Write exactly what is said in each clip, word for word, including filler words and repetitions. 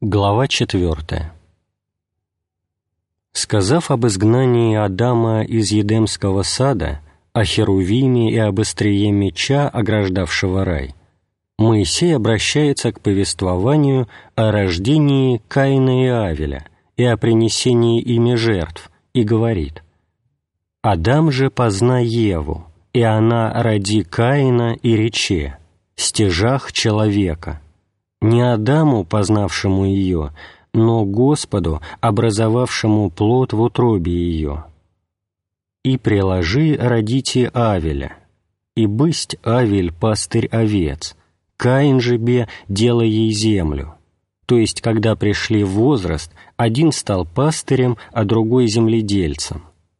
Глава четвертая. Сказав об изгнании Адама из Едемского сада, о Херувиме и об острие меча, ограждавшего рай, Моисей обращается к повествованию о рождении Каина и Авеля и о принесении ими жертв, и говорит: «Адам же позна Еву, и она роди Каина и рече, стяжах человека, не Адаму, познавшему ее, но Господу, образовавшему плод в утробе ее. И приложи родите Авеля, и бысть Авель пастырь овец, Каин же бе делай ей землю». То есть, когда пришли в возраст, один стал пастырем, а другой земледельцем.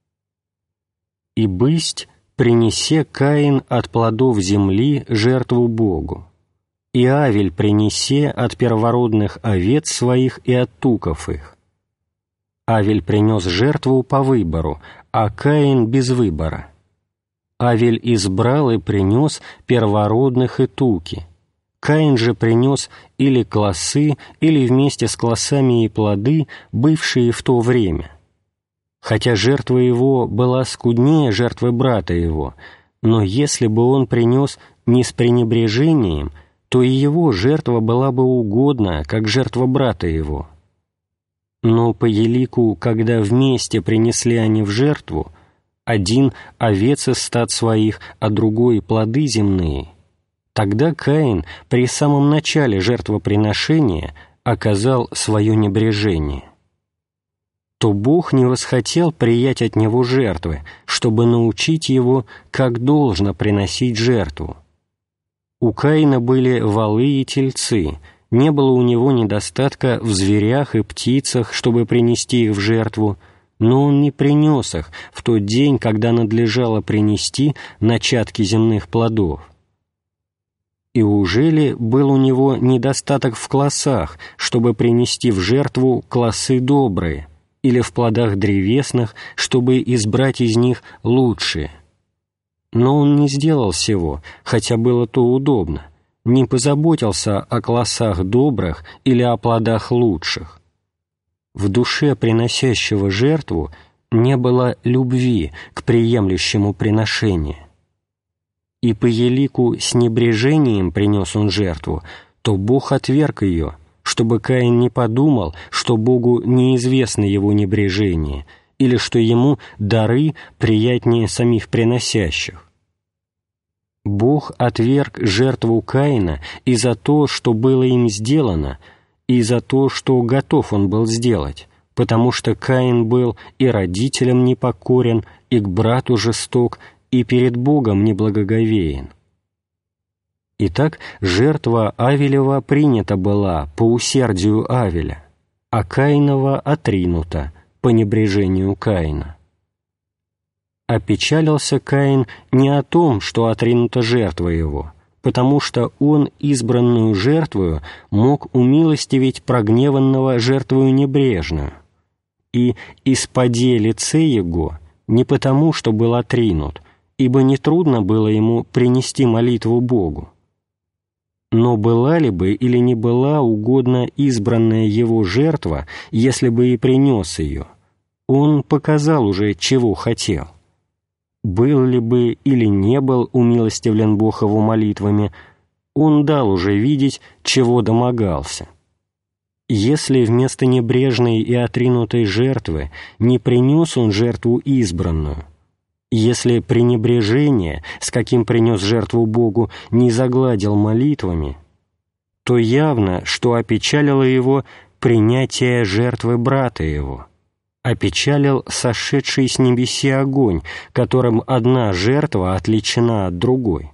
«И бысть принесе Каин от плодов земли жертву Богу, и Авель принесе от первородных овец своих и от туков их. Авель принес жертву по выбору, а Каин без выбора. Авель избрал и принес первородных и туки. Каин же принес или класы, или вместе с класами и плоды, бывшие в то время. Хотя жертва его была скуднее жертвы брата его, но если бы он принес не с пренебрежением, то и его жертва была бы угодна, как жертва брата его. Но по елику, когда вместе принесли они в жертву, один овец из стад своих, а другой плоды земные, тогда Каин при самом начале жертвоприношения оказал свое небрежение. То Бог не восхотел приять от него жертвы, чтобы научить его, как должно приносить жертву. У Каина были волы и тельцы, не было у него недостатка в зверях и птицах, чтобы принести их в жертву, но он не принес их в тот день, когда надлежало принести начатки земных плодов. И ужели был у него недостаток в класах, чтобы принести в жертву класы добрые, или в плодах древесных, чтобы избрать из них лучшие? Но он не сделал сего, хотя было то удобно, не позаботился о классах добрых или о плодах лучших. В душе приносящего жертву не было любви к приемлющему приношение. И по елику с небрежением принес он жертву, то Бог отверг ее, чтобы Каин не подумал, что Богу неизвестно его небрежение, или что ему дары приятнее самих приносящих. Бог отверг жертву Каина и за то, что было им сделано, и за то, что готов он был сделать, потому что Каин был и родителям непокорен, и к брату жесток, и перед Богом неблагоговеен. Итак, жертва Авелева принята была по усердию Авеля, а Каинова отринута по небрежению Каина. Опечалился Каин не о том, что отринута жертва его, потому что он избранную жертвою мог умилостивить прогневанного жертвою небрежную, и «испаде лице его» не потому, что был отринут, ибо нетрудно было ему принести молитву Богу. Но была ли бы или не была угодна избранная его жертва, если бы и принес ее? Он показал уже, чего хотел. Был ли бы или не был умилостивлен Бог его молитвами, он дал уже видеть, чего домогался. Если вместо небрежной и отринутой жертвы не принес он жертву избранную, если пренебрежение, с каким принес жертву Богу, не загладил молитвами, то явно, что опечалило его принятие жертвы брата его, опечалил сошедший с небеси огонь, которым одна жертва отличена от другой.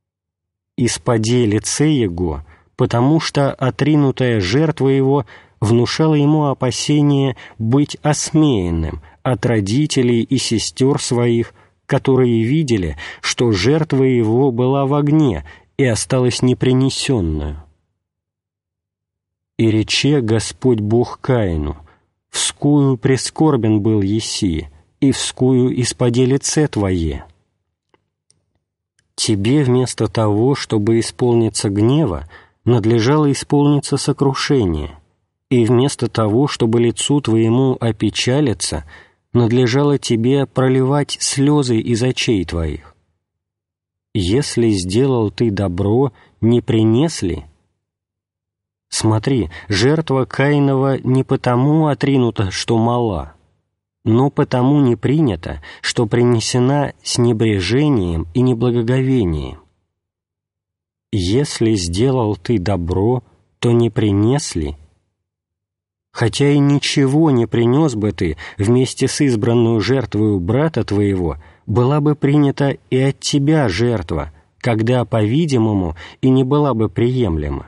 «Испаде лице его», потому что отринутая жертва его внушала ему опасение быть осмеянным от родителей и сестер своих, которые видели, что жертва его была в огне и осталась непринесенную. «И рече Господь Бог Каину: вскую прискорбен был еси, и вскую испаде лице твое. Тебе вместо того, чтобы исполниться гнева, надлежало исполниться сокрушение, и вместо того, чтобы лицу твоему опечалиться, надлежало тебе проливать слезы из очей твоих. Если сделал ты добро, не принес ли? Смотри, жертва Каинова не потому отринута, что мала, но потому не принята, что принесена с небрежением и неблагоговением. Если сделал ты добро, то не принес ли? Хотя и ничего не принес бы ты вместе с избранную жертвою брата твоего, была бы принята и от тебя жертва, когда, по-видимому, и не была бы приемлема.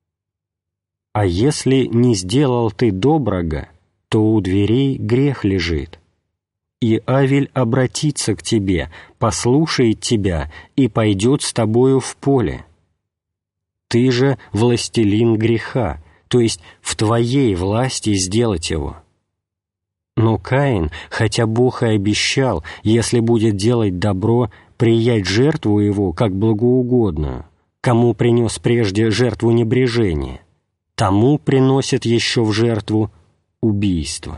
А если не сделал ты доброго, то у дверей грех лежит. И Авель обратится к тебе, послушает тебя и пойдет с тобою в поле. Ты же властелин греха, то есть в твоей власти сделать его. Но Каин, хотя Бог и обещал, если будет делать добро, приять жертву его как благоугодную, кому принес прежде жертву небрежения, тому приносит еще в жертву убийство.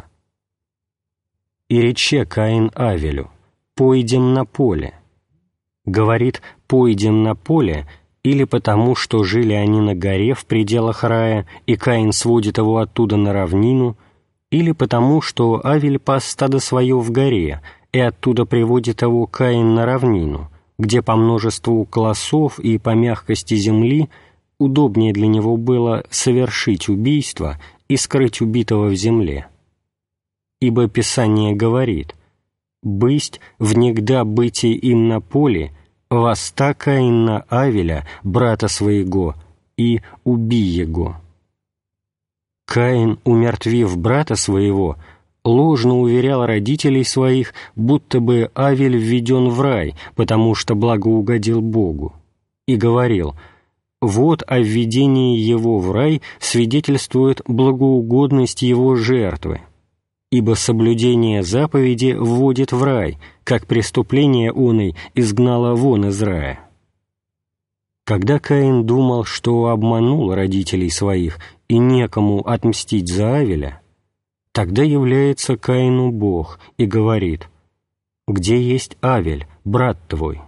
И рече Каин Авелю: «Пойдем на поле». Говорит «пойдем на поле» или потому, что жили они на горе в пределах рая, и Каин сводит его оттуда на равнину, или потому, что Авель пас стадо свое в горе, и оттуда приводит его Каин на равнину, где по множеству колосов и по мягкости земли удобнее для него было совершить убийство и скрыть убитого в земле. Ибо Писание говорит: «Бысть внегда бытие им на поле, восста Каин на Авеля, брата своего, и уби его». Каин, умертвив брата своего, ложно уверял родителей своих, будто бы Авель введен в рай, потому что благоугодил Богу, и говорил: «Вот о введении его в рай свидетельствует благоугодность его жертвы, ибо соблюдение заповеди вводит в рай, как преступление оной изгнало вон из рая». Когда Каин думал, что обманул родителей своих и некому отмстить за Авеля, тогда является Каину Бог и говорит: «Где есть Авель, брат твой?»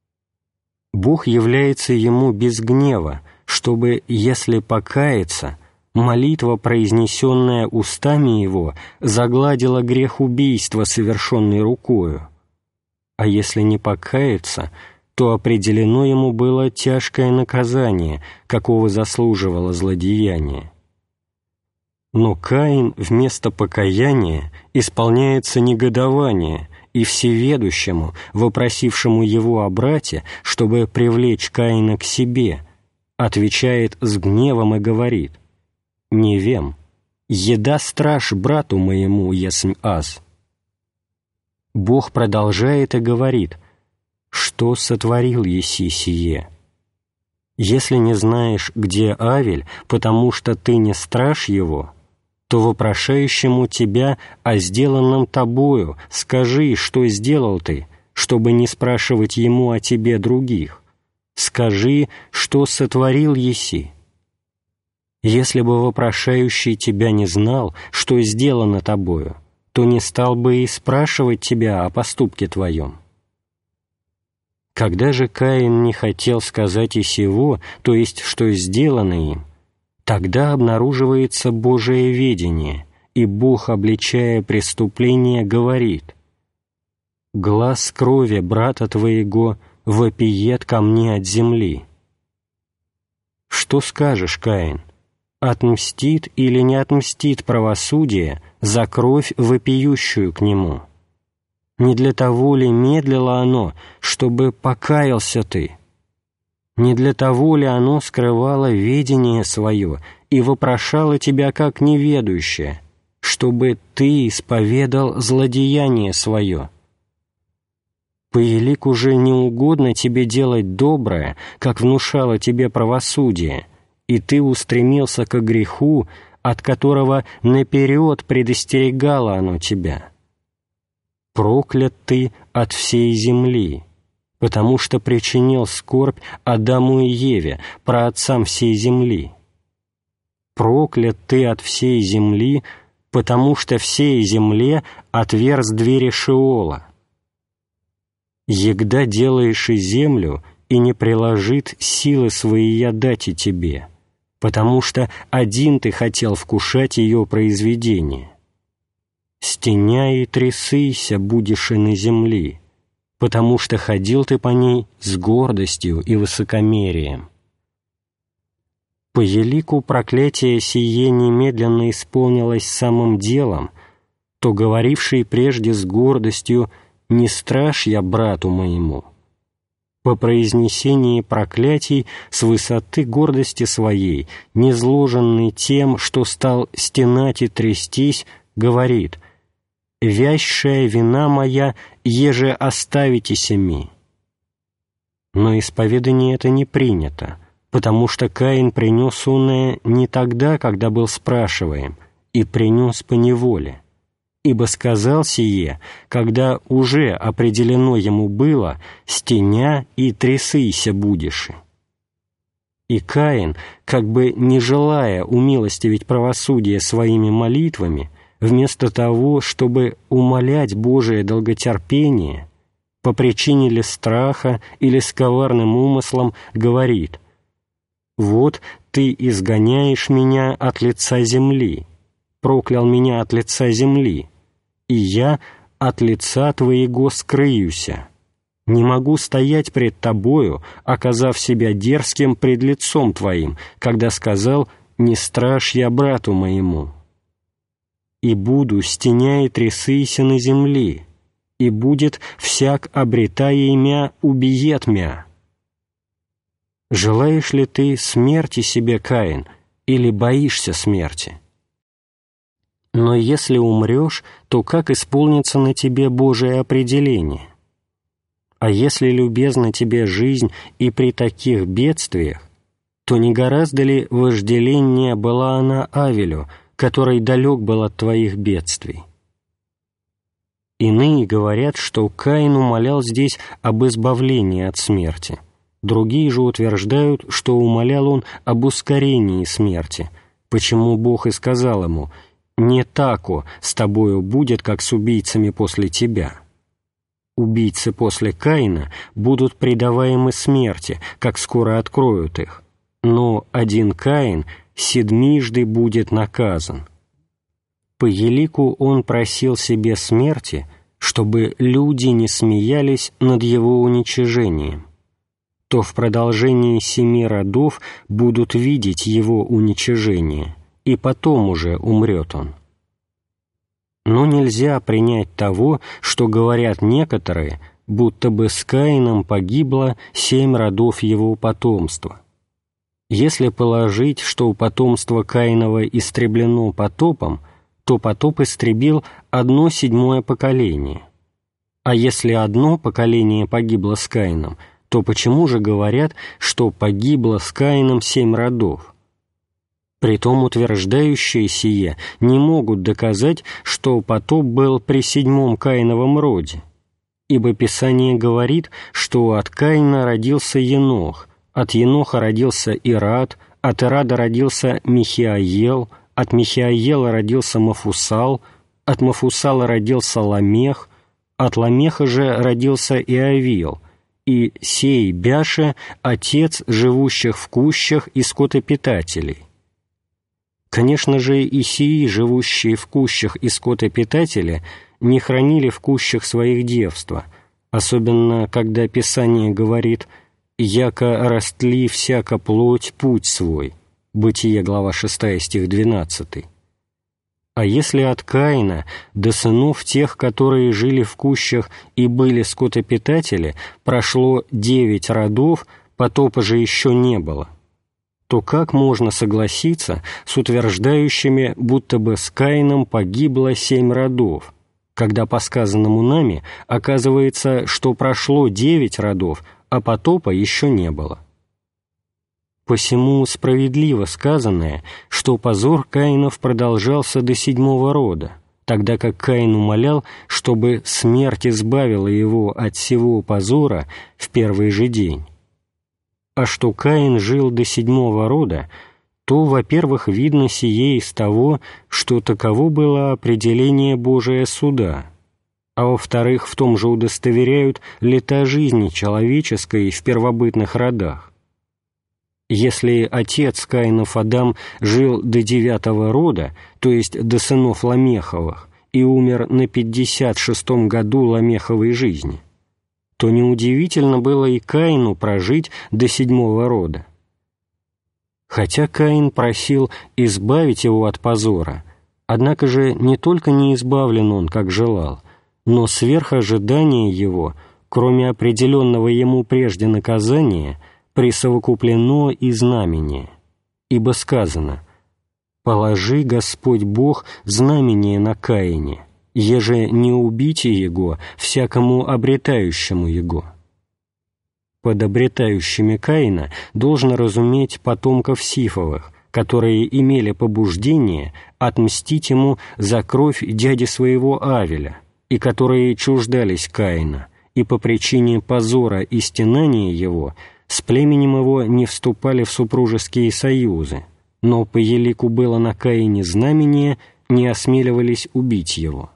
Бог является ему без гнева, чтобы, если покаяться, молитва, произнесенная устами его, загладила грех убийства, совершенный рукою, а если не покаяться, то определено ему было тяжкое наказание, какого заслуживало злодеяние. Но Каин вместо покаяния исполняется негодование, и всеведущему, вопросившему его о брате, чтобы привлечь Каина к себе, отвечает с гневом и говорит: «Не вем, еда страж брату моему есмь аз». Бог продолжает и говорит: «Что сотворил еси сие? Если не знаешь, где Авель, потому что ты не страж его, то вопрошающему тебя о сделанном тобою скажи, что сделал ты, чтобы не спрашивать ему о тебе других. Скажи, что сотворил еси. Если бы вопрошающий тебя не знал, что сделано тобою, то не стал бы и спрашивать тебя о поступке твоем». Когда же Каин не хотел сказать и сего, то есть, что сделано им, тогда обнаруживается Божие ведение, и Бог, обличая преступление, говорит: «Глас крови брата твоего вопиет ко мне от земли». Что скажешь, Каин? Отмстит или не отмстит правосудие за кровь, вопиющую к нему? Не для того ли медлило оно, чтобы покаялся ты? Не для того ли оно скрывало ведение свое и вопрошало тебя как неведущее, чтобы ты исповедал злодеяние свое? Поелик уже не угодно тебе делать доброе, как внушало тебе правосудие, и ты устремился к греху, от которого наперед предостерегало оно тебя. Проклят ты от всей земли, потому что причинил скорбь Адаму и Еве, праотцам всей земли. проклят ты от всей земли, потому что всей земле отверз двери Шеола. Егда делаешь и землю, и не приложит силы свои я дать и тебе, потому что один ты хотел вкушать ее произведение. Стеня и трясыся будешь и на земли, потому что ходил ты по ней с гордостью и высокомерием. По елику проклятие сие немедленно исполнилось самым делом, то говоривший прежде с гордостью «Не страшь я брату моему», по произнесении проклятий с высоты гордости своей, низложенный тем, что стал стенать и трястись, говорит «Вящая вина моя, еже оставите семи». Но исповедание это не принято, потому что Каин принес оное не тогда, когда был спрашиваем, и принес по неволе, ибо сказал сие, когда уже определено ему было, стеня и трясыся будешь. И Каин, как бы не желая умилостивить правосудие своими молитвами, вместо того, чтобы умолять Божие долготерпение, по причине ли страха или с коварным умыслом, говорит: «Вот ты изгоняешь меня от лица земли, проклял меня от лица земли, и я от лица твоего скрыюся. Не могу стоять пред тобою, оказав себя дерзким пред лицом твоим, когда сказал: не страшь я брату моему. И буду, стеня и трясыся на земли, и будет всяк, обретая имя, убиет мя». Желаешь ли ты смерти себе, Каин, или боишься смерти? Но если умрешь, то как исполнится на тебе Божие определение? А если любезна тебе жизнь и при таких бедствиях, то не гораздо ли вожделеннее была она Авелю, который далек был от твоих бедствий? Иные говорят, что Каин умолял здесь об избавлении от смерти. Другие же утверждают, что умолял он об ускорении смерти, почему Бог и сказал ему: «Не тако с тобою будет, как с убийцами после тебя». Убийцы после Каина будут предаваемы смерти, как скоро откроют их, но один Каин седмижды будет наказан. По елику он просил себе смерти, чтобы люди не смеялись над его уничижением, то в продолжении семи родов будут видеть его уничижение, и потом уже умрет он. Но нельзя принять того, что говорят некоторые, будто бы с Каином погибло семь родов его потомства. Если положить, что потомство Каинова истреблено потопом, то потоп истребил одно седьмое поколение. А если одно поколение погибло с Каином, то почему же говорят, что погибло с Каином семь родов? Притом утверждающие сие не могут доказать, что потоп был при седьмом Каиновом роде, ибо Писание говорит, что от Каина родился Енох, от Еноха родился Ирад, от Ирада родился Михиаел, от Михиаела родился Мафусал, от Мафусала родился Ламех, от Ламеха же родился Иовил, и сей Бяша — отец живущих в кущах и скотопитателей. Конечно же, и сии, живущие в кущах и скотопитатели, не хранили в кущах своих девства, особенно когда Писание говорит «яко растли всяко плоть путь свой» Бытие, глава шестая, стих двенадцатый. А если от Каина до сынов тех, которые жили в кущах и были скотопитатели, прошло девять родов, потопа же еще не было, то как можно согласиться с утверждающими, будто бы с Каином погибло семь родов, когда по сказанному нами оказывается, что прошло девять родов, а потопа еще не было? Посему справедливо сказанное, что позор Каинов продолжался до седьмого рода, тогда как Каин умолял, чтобы смерть избавила его от сего позора в первый же день. А что Каин жил до седьмого рода, то, во-первых, видно сие из того, что таково было определение Божия суда, а во-вторых, в том же удостоверяют лета жизни человеческой в первобытных родах. Если отец Каинов Адам жил до девятого рода, то есть до сынов Ламеховых, и умер на пятьдесят шестом году Ламеховой жизни, то неудивительно было и Каину прожить до седьмого рода. Хотя Каин просил избавить его от позора, однако же не только не избавлен он, как желал, но сверх ожидания его, кроме определенного ему прежде наказания, присовокуплено и знамение. Ибо сказано: «Положи, Господь Бог, знамение на Каине, еже не убите его всякому обретающему его». Под обретающими Каина должно разуметь потомков Сифовых, которые имели побуждение отмстить ему за кровь дяди своего Авеля, и которые чуждались Каина, и по причине позора и стенания его с племенем его не вступали в супружеские союзы, но по елику было на Каине знамение, не осмеливались убить его.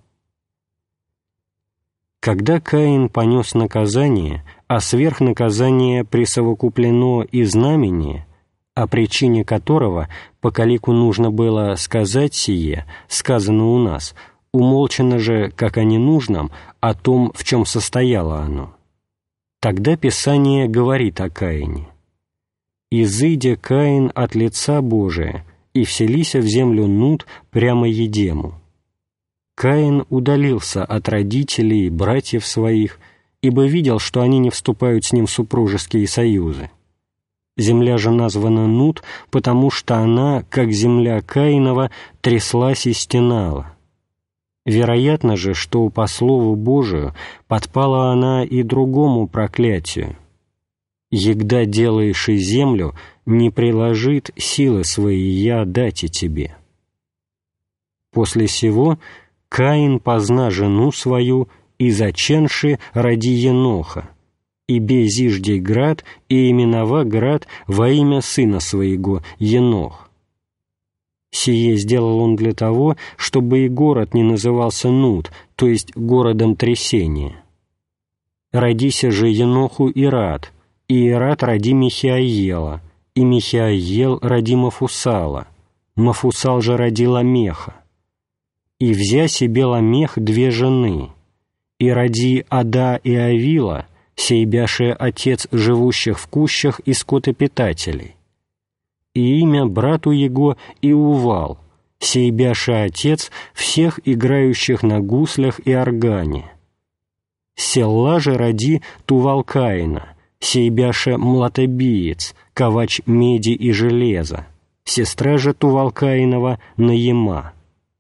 Когда Каин понес наказание, а сверх наказания присовокуплено и знамение, о причине которого по калику нужно было сказать сие, сказано у нас, умолчано же, как о ненужном, о том, в чем состояло оно. Тогда Писание говорит о Каине: «Изыдя Каин от лица Божия, и вселися в землю Нут прямо Едему». Каин удалился от родителей и братьев своих, ибо видел, что они не вступают с ним в супружеские союзы. Земля же названа Нут, потому что она, как земля Каинова, тряслась и стенала. Вероятно же, что по слову Божию подпала она и другому проклятию: «Егда делаешь и землю, не приложит силы свои я дати тебе». После сего Каин позна жену свою, и заченши ради Еноха, и безиждей град, и именова град во имя сына своего, Енох. Сие сделал он для того, чтобы и город не назывался Нут, то есть городом трясения. Родися же Еноху Ирад, и Ирад роди Михиаела, и Михиаел роди Мафусала, Мафусал же роди Ламеха. И взя себе Ламех две жены, и роди Ада и Авила, сей бяше отец живущих в кущах и скотопитателей, и имя брату его Иувал, сей бяше отец всех играющих на гуслях и органе. Селла же роди Тувал-Каина, сей бяше млатобиец, ковач меди и железа, сестра же Тувал-Каинова Наема.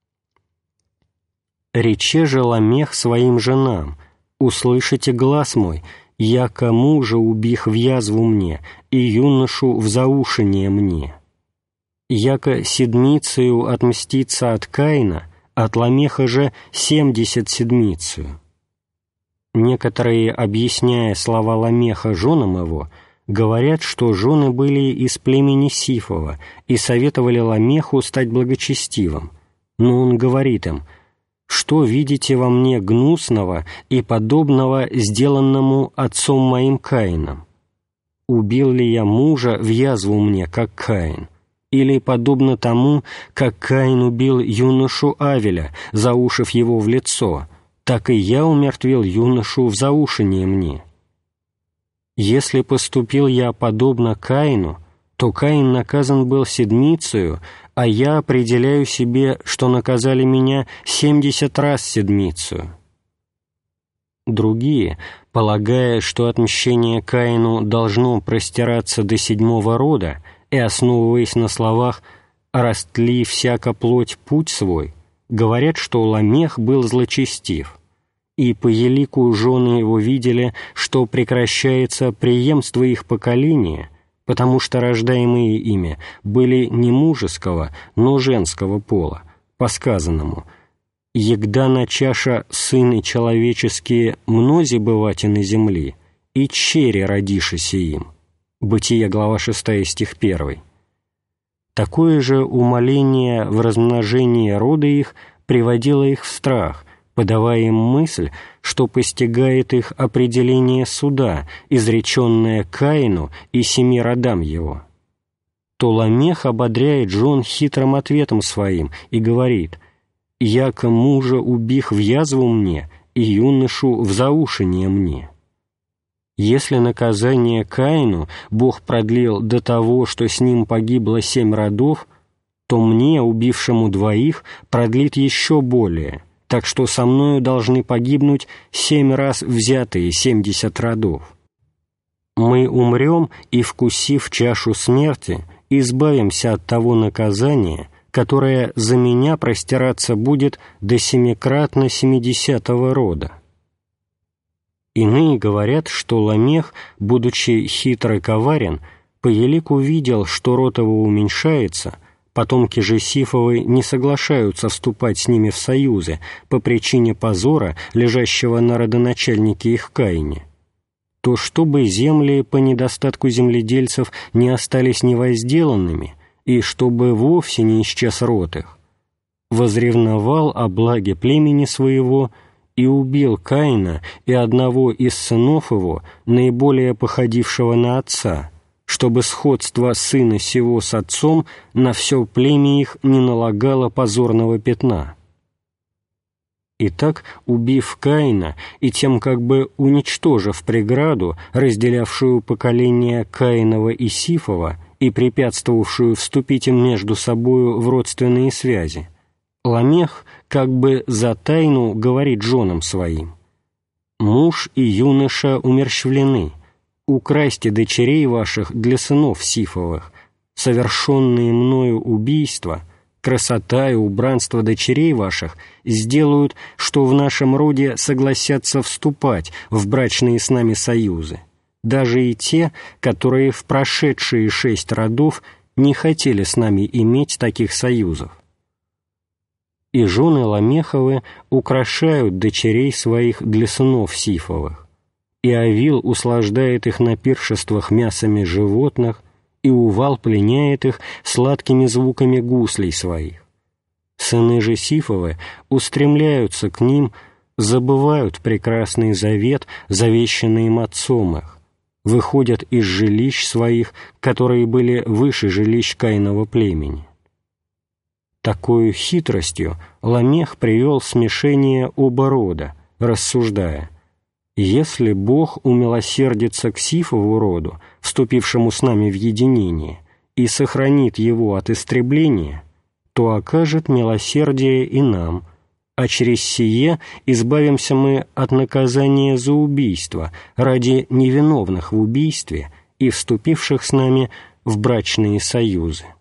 Рече же Ламех своим женам: «Услышите глас мой, яко мужа убих в язву мне, и юношу в заушение мне. Яко седмицею отмстится от Каина, от Ламеха же семьдесят седмицею». Некоторые, объясняя слова Ламеха женам его, говорят, что жены были из племени Сифова и советовали Ламеху стать благочестивым, но он говорит им: «Что видите во мне гнусного и подобного сделанному отцом моим Каином? Убил ли я мужа в язву мне, как Каин? Или подобно тому, как Каин убил юношу Авеля, заушив его в лицо, так и я умертвил юношу в заушение мне? Если поступил я подобно Каину, то Каин наказан был седмицею, а я определяю себе, что наказали меня семьдесят раз седмицею». Другие, полагая, что отмщение Каину должно простираться до седьмого рода, и основываясь на словах «растли всяко плоть путь свой», говорят, что Ламех был злочестив, и по елику жены его видели, что прекращается преемство их поколения, потому что рождаемые ими были не мужеского, но женского пола, по сказанному: «Егда начаша сыны человеческие мнози бывати на земли, и чере родишися им». Бытие, глава шестая, стих первый. такое же умоление в размножении рода их приводило их в страх, подавая им мысль, что постигает их определение суда, изреченное Каину и семи родам его. То Ламех ободряет жен хитрым ответом своим и говорит: «Яко мужа убих в язву мне, и юношу в заушение мне». Если наказание Каину Бог продлил до того, что с ним погибло семь родов, то мне, убившему двоих, продлит еще более, так что со мною должны погибнуть семь раз взятые семьдесят родов. Мы умрем и, вкусив чашу смерти, избавимся от того наказания, которое за меня простираться будет до семикратно семидесятого рода. Иные говорят, что Ламех, будучи хитр и коварен, по елику видел, что род его уменьшается, потомки же Сифовы не соглашаются вступать с ними в союзы по причине позора, лежащего на родоначальнике их Каине, то чтобы земли по недостатку земледельцев не остались невозделанными, и чтобы вовсе не исчез род их, возревновал о благе племени своего и убил Каина и одного из сынов его, наиболее походившего на отца, чтобы сходство сына сего с отцом на все племя их не налагало позорного пятна. Итак, убив Каина и тем как бы уничтожив преграду, разделявшую поколения Каинова и Сифова и препятствовавшую вступить им между собою в родственные связи, Ламех как бы за тайну говорит женам своим: «Муж и юноша умерщвлены, украсьте дочерей ваших для сынов Сифовых, совершенные мною убийства, красота и убранство дочерей ваших сделают, что в нашем роде согласятся вступать в брачные с нами союзы, даже и те, которые в прошедшие шесть родов не хотели с нами иметь таких союзов». И жены Ламеховы украшают дочерей своих для сынов Сифовых, и Авил услаждает их на пиршествах мясами животных, и Увал пленяет их сладкими звуками гуслей своих. Сыны же Сифовы устремляются к ним, забывают прекрасный завет, завещанный им отцом их, выходят из жилищ своих, которые были выше жилищ Каинова племени. Такою хитростью Ламех привел смешение оба рода, рассуждая: если Бог умилосердится к Сифову роду, вступившему с нами в единение, и сохранит его от истребления, то окажет милосердие и нам, а через сие избавимся мы от наказания за убийство ради невиновных в убийстве и вступивших с нами в брачные союзы.